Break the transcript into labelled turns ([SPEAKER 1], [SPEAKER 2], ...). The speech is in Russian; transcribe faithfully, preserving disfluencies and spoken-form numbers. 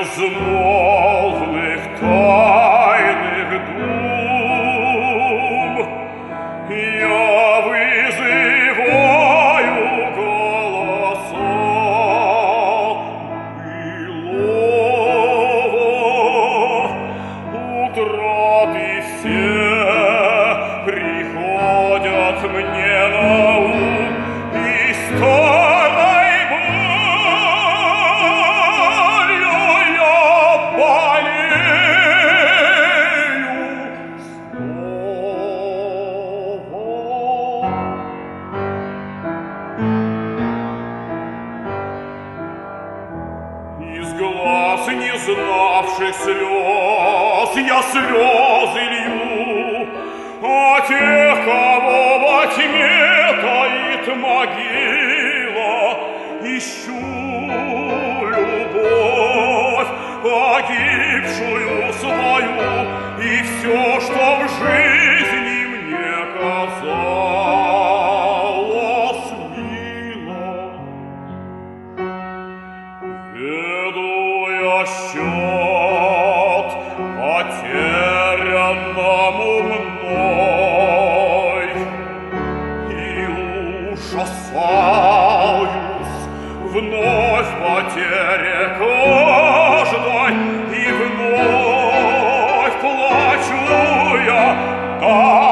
[SPEAKER 1] безмолвных тайных дум я вызываю голоса былого. Утраты все приходят мне на ум, и старой болью я болею снова. Из глаз, не знавших слез, я слезы лью, а тех, кого во тьме таит могила, ищу любовь, погибшую свою, и все, что в жизни мне казалось мило. Веду я счет потерянному мной и ужасаюсь вновь потере каждой, и вновь плачу я.